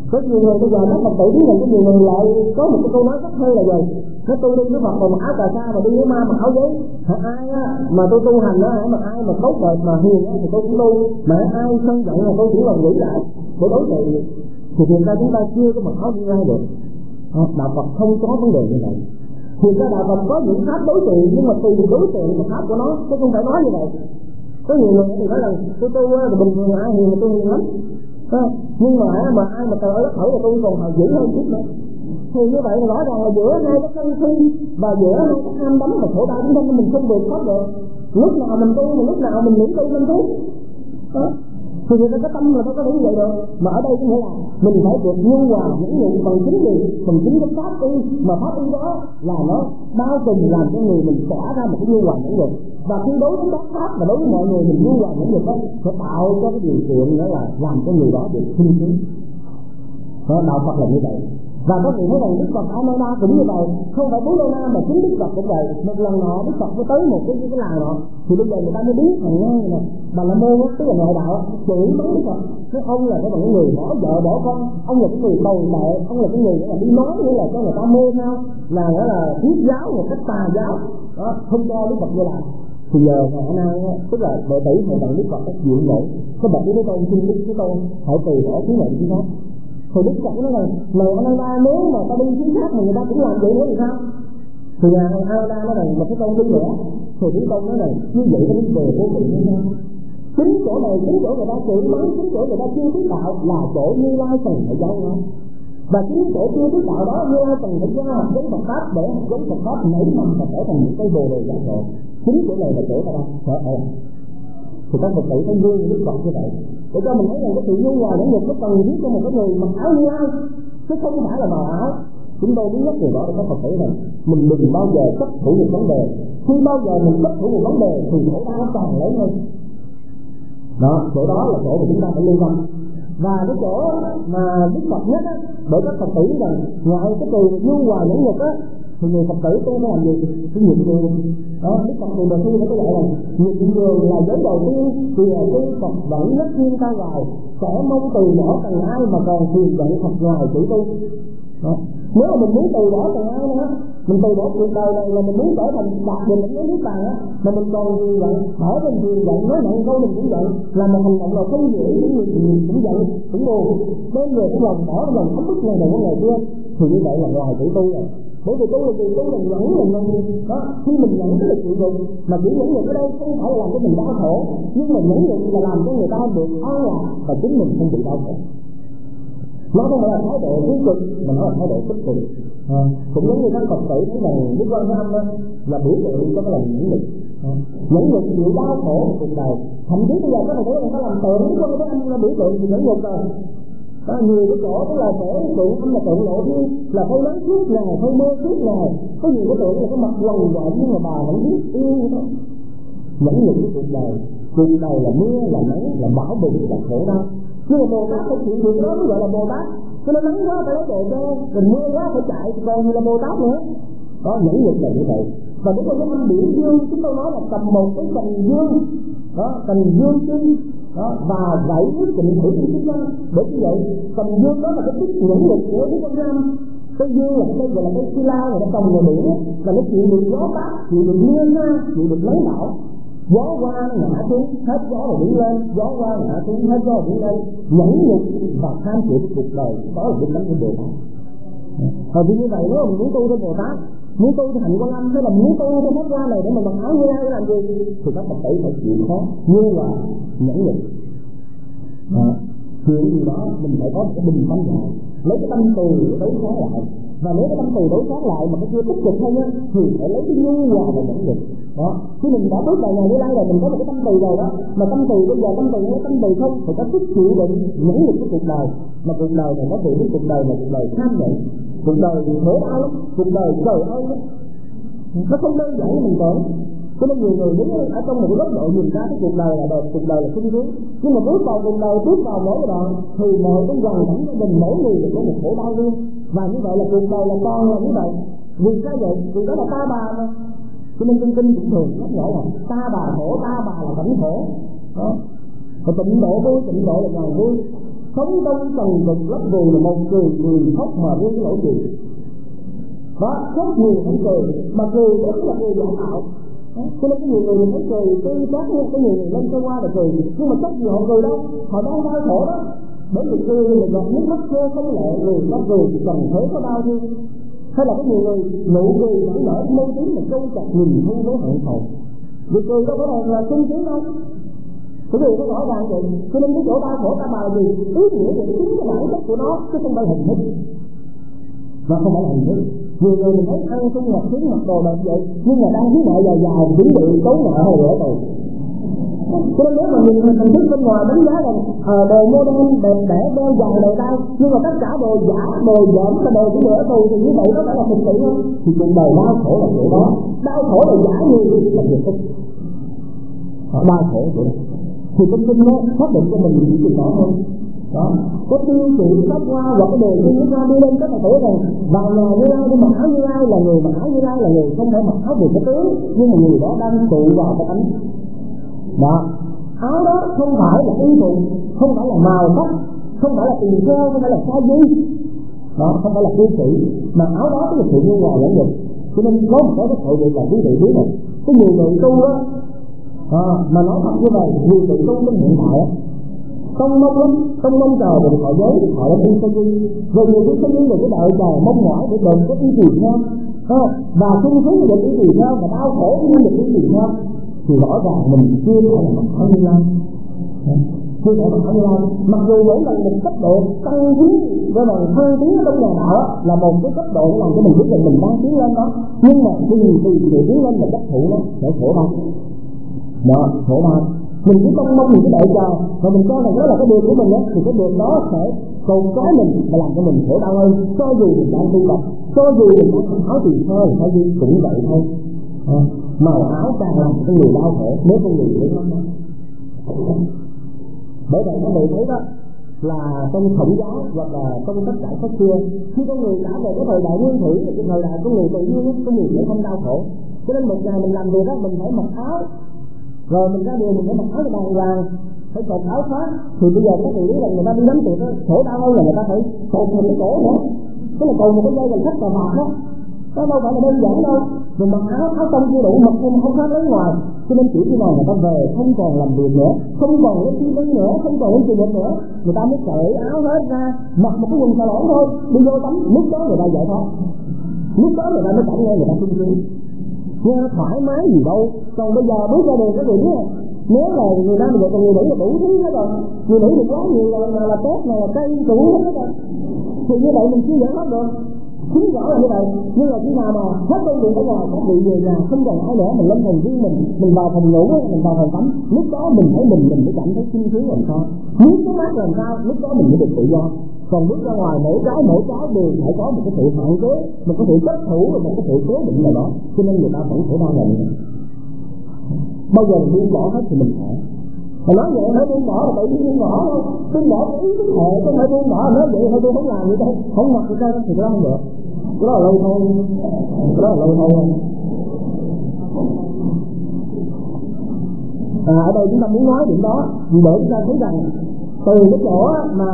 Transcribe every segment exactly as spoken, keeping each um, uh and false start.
Có nhiều người bây giờ các Phật tử biết rằng có nhiều người lại có một cái câu nói rất hay là gì? Nó tu đi với Phật mà mặc áo cà sa và đi với ma mặc áo giấy. Hả ai á mà tôi tu hành á, mà ai mà tốt đẹp mà hiền á thì tôi cũng tu, mà ai sân giận là tôi chỉ lòng nghĩ lại để đối trị. Thì hiện ra chúng ta chưa có mặc áo như ai được. Đạo Phật không có vấn đề như vậy. Thì ra đạo Phật có những pháp đối trị, nhưng mà tùy đối tượng và pháp của nó, chứ không phải nói như vậy. Có nhiều người thì nói là tôi tu là bình thường, ai hiền mà tôi hiền lắm. À, nhưng mà mà ai mà trời ơi đất khẩu là tôi còn hào dữ hơn chút nữa. Thì như vậy là rõ ràng là giữa hai cái sân si và giữa hai cái ham đắm và khổ đau chúng ta mình không vượt thoát được. Lúc nào mình tu mà lúc nào mình nghĩ tu mình tu. Thì người ta có tâm là nó có đúng vậy được. Mà ở đây có nghĩa là mình phải được nhu hòa những nhịn bằng chính gì, bằng chính cái pháp y, mà pháp y đó là nó bao trùm làm cho người mình tỏa ra một cái nhu hòa những nhịn. Và khi đối với các pháp và đối với mọi người mình nhu hòa những nhịn đó sẽ tạo cho cái điều kiện đó là làm cho người đó được sung sướng. Đó, đạo Phật là như vậy. Và các vị thấy rằng Đức Phật A Nan Đa cũng như vậy, không phải Bố Đô Na mà chính Đức Phật cũng vậy. Một lần nọ Đức Phật mới tới một cái cái làng nọ, thì bây giờ người ta mới biết thằng ngang này Bà La Môn tức là ngoại đạo chửi mắng Đức Phật. Nói ông là cái người bỏ vợ bỏ con, ông là cái người tồi tệ, ông là cái người là đi nói như là cho người ta mê sao, là nghĩa là thuyết giáo một cách tà giáo, đó không cho Đức Phật như là. Thì giờ ngày hôm nay tức là đệ tử thầy bằng Đức Phật các diện ngộ, các bậc với tôi xin Đức Chúa tôi hãy từ bỏ thứ này thứ khác. Thì Đức Phật nói rằng lời A Nan Đa nếu mà ta đi chính xác mà người ta cũng làm vậy nữa thì sao? Thì nhà A Nan Đa nói rằng một cái câu đi nữa, thì Đức Công nói rằng như vậy nó về vô vị như sao? Chính chỗ này, chính chỗ người ta chửi mắng, chính chỗ người ta chưa biết đạo là chỗ Như Lai cần phải giáo nó. Và chính chỗ chưa biết đạo đó Như Lai cần phải giáo giống Phật pháp để giống Phật pháp nảy mầm và trở thành một cây bồ đề giác ngộ. Chính chỗ này là chỗ ta đang sợ ở. Thì các Phật tử thấy vui như Đức Phật như vậy, để cho mình thấy rằng cái sự nhu hòa những người có cần thiết cho một cái người mặc áo Như Lai, chứ không phải là màu áo. Chúng tôi biết nhất điều đó để các Phật tử rằng mình đừng bao giờ chấp thủ một vấn đề. Khi bao giờ mình chấp thủ một vấn đề thì khổ đau càng lớn hơn. Đó, chỗ đó là chỗ mà chúng ta phải lưu tâm. Và cái chỗ mà Đức Phật nhất á, để các Phật tử rằng ngoài cái từ nhu hòa những người á, thì người Phật tử tôi phải làm gì? Cái nhịn nhường. Đó, Đức Phật từ đầu tiên nó có dạy rằng nhịn nhường là giới đầu tiên, thì là cái Phật vẫn nhất thiên ta hoài, sẽ mong từ bỏ cần ai mà còn thiền vận Phật ngoài chữ tu. Đó. Nếu mà mình muốn từ bỏ cần ai nữa, mình từ bỏ cuộc đời này là mình muốn trở thành đạt được những cái nước vàng á, mà mình còn thiền vận, ở bên thiền vận nói nặng câu mình cũng giận, là một hành động là không dễ những người thì mình cũng giận, cũng buồn, bên người cái lòng bỏ cái lòng ấm ức này này cái này kia, thì như vậy là ngoài chữ tu rồi. Bởi vì tôi là gì? Tôi là nhẫn là nhân đó. Khi mình nhẫn cái là chịu đựng, mà chịu nhẫn ở đây không phải là làm cho mình đau khổ, nhưng mà nhẫn nhịn là làm cho người ta được an lạc và chính mình không bị đau khổ. Nó không phải là thái độ tiêu cực mà nó là thái độ tích cực. À, cũng giống như các Phật tử thấy rằng Đức Quan Âm đó là biểu tượng cho cái lòng nhẫn nhịn. À, nhẫn nhịn chịu đau khổ của cuộc đời. Thậm chí bây giờ các Phật tử người ta làm tượng Đức Quan Âm là biểu tượng thì nhẫn nhịn rồi. Có nhiều cái chỗ tức là chỗ tượng âm là tượng lộ thiên, là thấy nắng suốt ngày, thấy mưa suốt ngày. Có nhiều cái tượng là cái mặt quằn quại nhưng mà bà vẫn biết yêu như thế. Nhẫn nhịn cái cuộc đời, cuộc đời là mưa, là nắng, là bão bùng, là khổ đau. Nhưng mà Bồ Tát phải chịu được đó mới gọi là Bồ Tát. Cho nên nắng quá phải lấy đồ cho, rồi mưa quá phải chạy, còn như là Bồ Tát nữa. Đó, nhẫn nhịn là như vậy. Và cái con âm biểu dương chúng tôi nói là cầm một cái cành dương, đó, cành dương chi, đó, và gãy quyết định thử những chức năng. Bởi như vậy, cành dương đó là cái tích nhẫn nhịn của Đức Quan Âm. Cái dương là cái gọi là cái phi la, người ta trồng người biển, là nó chịu được gió bát, chịu được mưa ra, chịu được nắng bão. Gió qua ngã xuống, hết gió rồi đứng lên, gió qua ngã xuống, hết gió rồi đứng lên, nhẫn nhục và tham chịu cuộc đời, đó là đức tánh của Bồ Tát. Và vì như vậy nếu mình muốn tu theo Bồ Tát, muốn tu theo Hạnh Quan Âm, hay là muốn tu theo Pháp Hoa này để mà mặc áo Như Lai để làm gì, thì các Phật tử phải chịu khó, như là nhẫn nhục. Chuyện gì đó mình phải có một cái bình tâm lại, lấy cái tâm từ đối kháng lại, và nếu cái tâm từ đối kháng lại mà cái chưa tích cực hơn á, thì phải lấy cái nhu hòa và nhẫn nhục. Đó, khi mình đã bước vào nhà Như Lai rồi, mình có một cái tâm từ rồi đó, mà tâm từ bây giờ tâm từ hay tâm từ không, thì có sức chịu đựng nhẫn nhục cái cuộc đời, mà cuộc đời này nó từ cái cuộc đời là cuộc đời tham nhẫn, cuộc đời khổ đau lắm, cuộc đời trời ơi lắm, nó không đơn giản như mình tưởng. Cho nên nhiều người đứng ở trong một cái góc độ nhìn ra cái cuộc đời là đời, cuộc đời là sung sướng, nhưng mà bước vào cuộc đời, bước vào mỗi đoạn thì mọi cái hoàn cảnh của mình mỗi người đều có một khổ đau riêng, và như vậy là cuộc đời là con là như vậy. Vì sao vậy? Vì đó là ta bà mà. Cho nên trong kinh cũng thường nhắc nhở là ta bà khổ, ta bà là cảnh khổ. Đó. Và tịnh độ vui, tịnh độ là ngàn vui. sống trong tầng cực lấp vù là một cười cười khóc mà với cái lỗ gì đó, rất nhiều không cười mà cười rất là người giả tạo. Cho nên cái nhiều người mình thấy cười cái chắc cái nhiều người lên cơ qua là cười, nhưng mà chắc gì họ cười đâu, họ đang đau khổ đó. Bởi vì cười là giọt nước mắt khô không lệ, người nó cười thì cần thế có đau thương. Hay là có nhiều người nụ cười vẫn nở môi tím mà câu chặt nhìn không với hận thù. Vì cười đâu có là là trung trí đâu. Cái điều nó rõ ràng vậy, cho nên cái chỗ đau khổ ta bài gì ý nghĩa về chính cái bản chất của nó, chứ không phải hình thức. Mà không phải là hình thức. Nhiều người mình thấy ăn không mặc khiến mặc đồ đẹp vậy, nhưng mà đang thiếu nợ dài dài chuẩn bị tốn nợ hay rửa tù. Cho nên nếu mà nhìn hình thức bên ngoài đánh giá rằng à, đồ modern đẹp đẽ đeo dài đồ đau, nhưng mà tất cả đồ giả đồ dởm là đồ của rửa tù thì như vậy nó phải là thực sự không? Thì cuộc đời đau khổ là chỗ đó, đau khổ là giả như là việc thức. Họ đau khổ vậy thì cái kinh nó xác định cho mình những chuyện đó hơn. Đó, có tiêu chuẩn sách hoa và cái đề thi ra đi lên rất là tuổi rằng vào nhà Như Lai đi mặc áo Như Lai là người mặc áo Như Lai là người không phải mặc áo về cái tướng, nhưng mà người đó đang tụ vào cái ánh. Đó, áo đó không phải là y phục, không phải là màu sắc, không phải là tiền treo, không phải là sa di, đó không phải là tiêu chỉ, mà áo đó là sự như ngoài lẫn vực. Cho nên có một cái rất hội nghị là quý vị biết này, cái nhiều người tu đó à, mà nói thật như vậy, nhiều người tu trong hiện tại không mong lắm, không mong chờ được họ giới, họ đã đi sân đi, rồi người đi sân đi là cái đợi chờ mong mỏi để đền có ý tiền nhau, và sung sướng được ý tiền nhau, và đau khổ nhưng được ý tiền nhau, thì rõ ràng mình chưa phải là mặc áo Như Lai, chưa phải mặc áo Như Lai, mặc dù mỗi lần một cấp độ tăng tiến, với bằng thăng tiến trong nhà đạo là một cái cấp độ làm cho mình biết rằng mình đang tiến lên đó, nhưng mà khi từ sự tiến lên là chấp thủ nó sẽ khổ đau, đó khổ đau. Mình chỉ mong mong mình cái đợi chờ và mình coi rằng đó là cái điều của mình á, thì cái điều đó sẽ cầu cái mình và làm cho mình khổ đau hơn. Cho dù mình đang tu tập, cho dù mình đang áo tiền thơ thì phải gì cũng vậy thôi. À, màu áo càng làm cho người đau khổ nếu không người hiểu nó. Bởi vậy các vị thấy đó là trong khổng giáo hoặc là trong tất cả các xưa, khi có người đã về cái thời đại nguyên thủy thì cái thời đại của người tự nhiên có người sẽ không đau khổ. Cho nên một ngày mình làm việc đó mình phải mặc áo, rồi mình ra đường mình phải mặc áo cho đàng hoàng, phải cột áo khoác. Thì bây giờ các vị biết là người ta đi đánh tiệc đó, khổ đau hơn là người ta phải cột một cái cổ nữa, tức là cột một cái dây bằng sắt cà vạt đó, đó đâu phải là đơn giản đâu. Mình mặc áo áo trong chưa đủ, mặc thêm áo khoác lấy ngoài. Cho nên chỉ khi nào người ta về không còn làm việc nữa, không còn lấy chi phí nữa, không còn lấy tiền nữa, người ta mới cởi áo hết ra, mặc một cái quần xà lỏng thôi, đi vô tắm, lúc đó người ta giải thoát, lúc đó người ta mới cảm nghe người ta sung sướng, nghe thoải mái gì đâu. Còn bây giờ bước ra đường các vị biết nếu là người nam người còn người nữ là đủ thứ hết rồi, người nữ thì quá nhiều là, là, là tốt là cây đủ hết rồi, thì như vậy mình chưa giải thoát được. Chính rõ là như vậy. Nhưng mà khi nào mà hết công việc ở ngoài, các vị về nhà không còn ai nữa, mình lên phòng riêng mình, mình vào phòng ngủ, mình vào phòng tắm, lúc đó mình thấy mình mình mới cảm thấy sung sướng làm sao, muốn cái mát làm sao, lúc đó mình mới được tự do. Còn bước ra ngoài mỗi cái mỗi cái đều phải có một cái sự hạn chế, một cái sự chấp thủ và một cái sự cố định nào đó, cho nên người ta vẫn phải đau lòng. Bao giờ mình buông bỏ hết thì mình khỏe. Mà nói vậy hãy buông bỏ là tự nhiên buông bỏ thôi, buông bỏ ý thức hệ, không phải buông bỏ nói vậy thôi tôi không làm gì đâu, không mặc thì sao thì cái đó không được, cái đó là lâu thôi, cái đó là lâu thôi. À, ở đây chúng ta muốn nói điểm đó, bởi chúng ta thấy rằng từ cái chỗ mà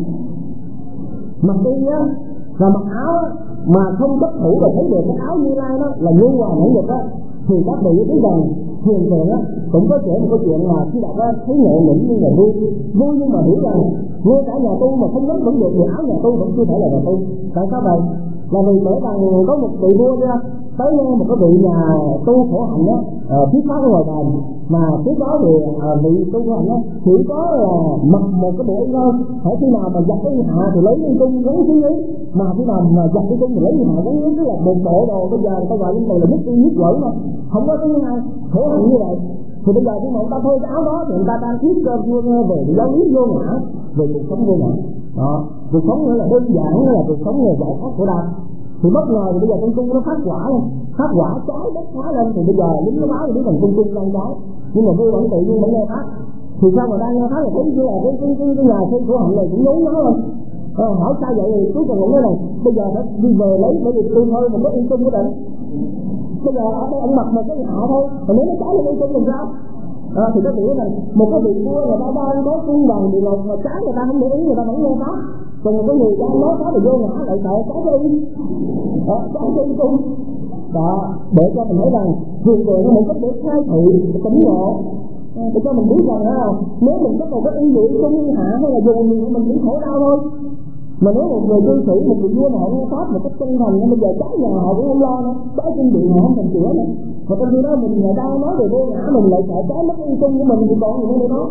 mặc đi á và mặc áo á, mà không chấp thủ và thấy được cái áo Như Lai đó là như hòa nhẫn nhục á, thì các vị biết rằng thiền thường á cũng có kể một câu chuyện là khi đạt ra thấy nhẹ nhõm nhưng mà vui vui nhưng mà hiểu rằng ngay cả nhà tu mà không nắm vững được thì áo nhà tu vẫn chưa thể là nhà tu. Tại sao vậy? Là vì kể rằng có một vị vua ra tới nghe một cái vị nhà tu khổ hạnh á thuyết pháp ở ngoài đền, mà trước đó thì à, vị tu khổ hạnh á chỉ có là mặc một cái bộ y thôi, phải khi nào mà giặt cái hạ thì lấy cái cung gắn xuống dưới, mà khi nào mà giặt cái cung thì lấy cái hạ gắn xuống, tức là một bộ đồ bây giờ người ta gọi những này là nhất y nhất quẩn thôi, không có thứ hai khổ hạnh như vậy. Thì bây giờ khi mà người ta thôi cái áo đó thì người ta đang thuyết cho vua nghe về giáo lý vô ngã, về cuộc sống vô ngã đó. Cuộc sống nữa là đơn giản là cuộc sống người giải thoát của đau. Thì bất ngờ thì bây giờ con cung nó phát quả lên, phát quả chói đất hóa lên, thì bây giờ lính nó báo thì biết rằng cung cung đang chói, nhưng mà vua vẫn tự nhiên vẫn nghe phát. Thì sao mà đang nghe phát là thấy chưa là cái cái cái, cái nhà xây của hạnh này cũng nhốn nháo lên. À, hỏi sao vậy thì cuối cùng nói này bây giờ phải đi về lấy bởi vì tôi thôi mà có yên cung của định. Bây giờ ở đây anh mặc một cái hạ thôi, mà nếu nó chói lên yên cung làm sao? À, thì có nghĩa là một cái vị vua người ta đang có cung bằng bị lột mà trái người ta không để ý, người ta vẫn nghe pháp. Còn một cái người đang nói pháp thì vô ngã lại sợ trái đi, đó, trái đi cung. Đó, để cho mình thấy rằng thiền đường là một cách để khai thị, tỉnh ngộ, à, để cho mình biết rằng ha, nếu mình có một cái ý nghĩ có nguyên hạ hay là dùng thì mình chỉ khổ đau thôi. Mà nếu một người cư sĩ, một người vua mà họ nghe pháp một cách chân thành, bây giờ trái nhà họ cũng không lo nữa, trái trên điện họ không thành chữa nữa. Mà trong khi đó mình người ta nói về vô ngã, mình lại sợ trái mất uy tín của mình thì còn gì nữa đó.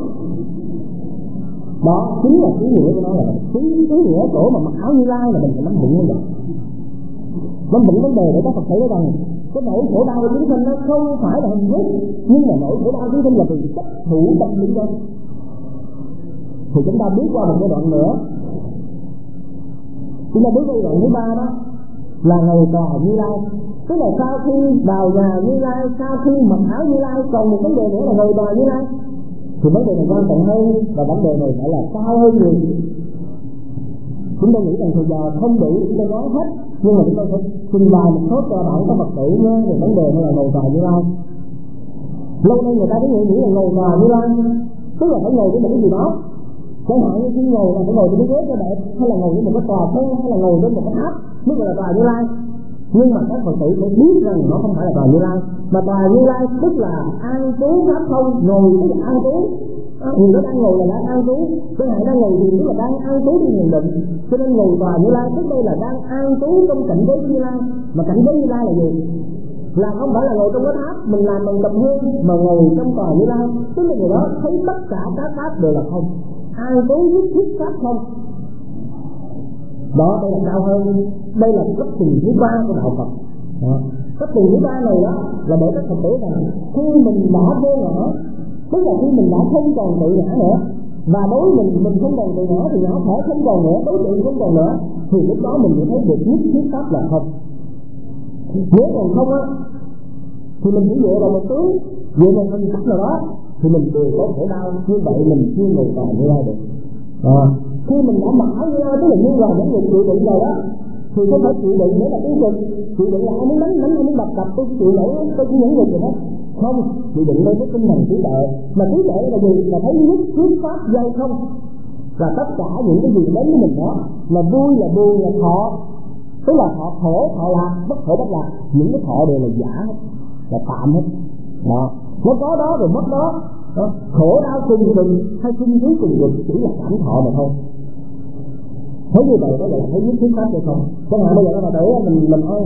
Đó chính là ý nghĩa của nó, là chính ý nghĩa chỗ mà mặc áo Như Lai là mình phải nắm vững như vậy. Nắm vững vấn đề để các Phật tử nói rằng cái nỗi khổ đau của chúng sinh nó không phải là hình thức, nhưng mà nỗi khổ đau của chúng sinh là vì chấp thủ tâm lý đó. Thì chúng ta bước qua một cái đoạn nữa, chúng ta bước qua đoạn thứ ba đó là ngày tòa Như Lai. Tức là sau khi vào nhà Như Lai, sau khi mặc áo Như Lai, còn một vấn đề nữa là ngày tòa Như Lai. Thì vấn đề này quan trọng hơn, và vấn đề này phải là cao hơn nhiều. Chúng tôi nghĩ rằng thời giờ không đủ chúng tôi nói hết, nhưng mà chúng tôi phải trình bày một số cơ bản các Phật tử nhé về vấn đề này là ngày tòa Như Lai. Lâu nay người ta cứ nghĩ là ngày tòa Như Lai tức là phải ngồi với một cái gì đó, chẳng hạn như khi ngồi là phải ngồi với cái ghế cho đẹp, hay là ngồi với một cái tòa xe, hay là ngồi với một cái tháp mới gọi là tòa Như Lai. Nhưng mà các Phật tử phải biết rằng nó không phải là tòa Như Lai, mà tòa Như Lai tức là an trú pháp không, ngồi tức là an trú. À, người đó đang ngồi là đang an trú, cái này đang ngồi thì tức là đang an trú đi thiền định. Cho nên ngồi tòa Như Lai tức đây là đang an trú trong cảnh giới Như Lai. Mà cảnh giới Như Lai là gì? Là không phải là ngồi trong cái tháp mình làm bằng tập hương, mà ngồi trong tòa Như Lai tức là người đó thấy tất cả các pháp đều là không, an trú nhất thiết pháp không. Đó, đây là cao hơn, đây là cấp tiền thứ ba của đạo Phật. Đó. Cấp tiền thứ ba này đó là để các Phật tử rằng khi mình đã vô ngã, tức là khi mình đã không còn tự ngã nữa, và đối mình mình không còn tự ngã thì ngã thể không còn nữa, đối tượng không còn nữa, thì lúc đó mình sẽ thấy được nhất thiết pháp là không. Nếu còn không á, thì mình chỉ dựa vào một tướng, dựa vào hình sắc nào đó, thì mình đều có khổ đau. Như vậy mình chưa ngồi tòa Như Lai được. À, khi mình đã mặc áo Như Lai tức là như là những người chịu đựng rồi đó, thì không phải chịu đựng để là tiêu cực, chịu đựng là ai muốn đánh đánh ai muốn đập đập tôi chịu nổi, tôi chỉ những người gì hết. Không, chịu đựng đây với tinh thần trí tuệ, mà trí tuệ là gì? Là thấy nhất thiết pháp dây không, và tất cả những cái gì đến với mình đó là vui là buồn là thọ, tức là thọ khổ thọ lạc, bất khổ bất lạc, những cái thọ đều là giả hết, là tạm hết. Đó, nó có đó rồi mất đó. Đó, khổ đau cùng cùng hay sinh khí cùng cùng chỉ là cảm thọ mà thôi. Thấy như vậy đó là thấy nhất thiết pháp hay không? Chẳng hạn bây giờ nó thấy mình mình ăn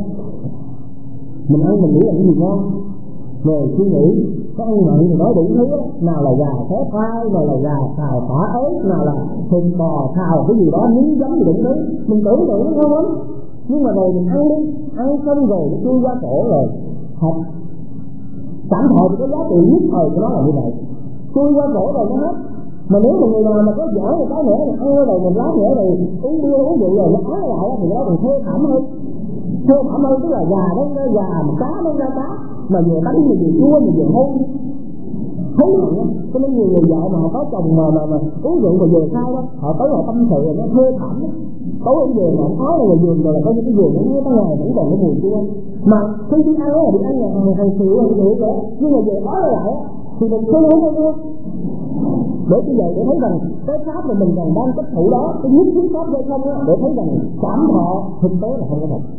mình ăn mình nghĩ là cái gì ngon, rồi suy nghĩ có ăn mặn thì nói đủ thứ, nào là gà xé khoai, nào là gà xào phả ớt, nào là thịt bò xào cái gì đó miếng giấm gì đủ thứ, mình tưởng tượng nó ngon lắm. Nhưng mà rồi mình ăn đi, ăn xong rồi nó chui qua cổ rồi thật cảm thọ thì cái giá trị nhất thời của nó là như vậy, chui qua cổ rồi nó hết. Mà nếu mà người nào mà có giỏi một cái nữa thì ăn rồi một lát nữa rồi uống bia uống rượu rồi nó ái lại thì nó còn thê thảm hơn. Thê thảm hơn tức là gà nó ra gà, mà cá nó ra cá, mà vừa đánh thì vừa chua thì vừa hôn thấy nặng. Cho nên nhiều người vợ mà họ có chồng mà mà, mà uống rượu mà vừa sao đó, họ tới họ tâm sự rồi nó thê thảm. Tối ở giường mà khó là giường rồi là có những cái giường nó tới ngày vẫn còn cái mùi chua. Mà khi đi ăn là đi ăn nhà hàng hàng xịu hàng rượu nữa, nhưng mà về ói lại thì mình không uống nữa. Để như vậy để thấy rằng cái pháp mà mình còn đang chấp thủ đó, cái nhất thiết pháp hay không á, để thấy rằng cảm thọ thực tế là không có thật.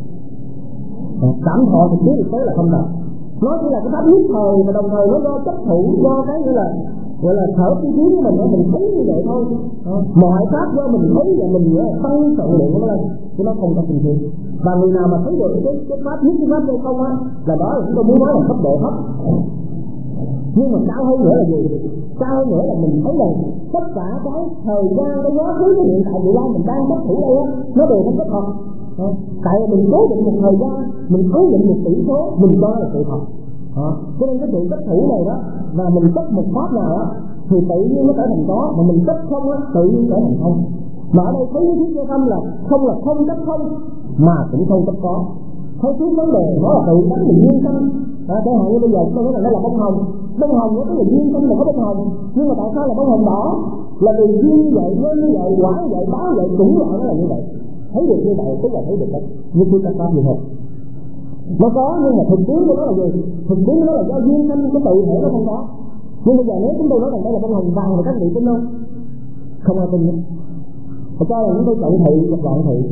Cảm thọ thực tế thực tế là không thật. Nó chỉ là cái pháp nhất thời mà đồng thời nó do chấp thủ, do cái nghĩa là gọi là thở cái khí của mình, mình thấy như vậy thôi. Mọi pháp do mình thấy và mình nữa tăng trọng lượng nó lên, chứ nó không có tình thương. Và người nào mà thấy được cái cái pháp nhất cái pháp hay không á, là đó là chúng tôi muốn nói là cấp độ thấp. Nhưng mà cao hơn nữa là gì? Cao hơn nữa là mình thấy rằng tất cả cái thời gian, cái quá khứ, cái hiện tại, vị lai mình đang chấp thủ đây á, nó đều không có thật. Tại vì mình cố định một thời gian, mình cố định một tỷ số, mình cho là sự thật. À, cho nên cái sự chấp thủ này đó, và mình chấp một pháp nào đó thì tự nhiên nó trở thành có, mà mình chấp không á tự nhiên trở thành không. Mà ở đây thấy cái thiết không là không là không chấp không, mà cũng không chấp có. Thấy trước vấn đề nó là tự tánh mình duyên tâm. À, chẳng hạn như bây giờ chúng tôi nói là nó là bông hồng, bông hồng nó có là duyên tâm là có bông hồng, nhưng mà tại sao là bông hồng đỏ? Là vì duyên như vậy, nhân như vậy, quả như vậy, báo vậy, cũng loại nó là như vậy. Thấy được như vậy tức là thấy được đấy, như khi ta pháp như thế. Nó có nhưng mà thực tướng của nó là gì? Thực tướng của nó là do duyên tâm của tự thể nó không có. Nhưng bây giờ nếu chúng tôi nói rằng đây là bông hồng vàng thì các vị tin không? Không ai tin nữa. Và cho là chúng tôi cận thị hoặc loạn thị.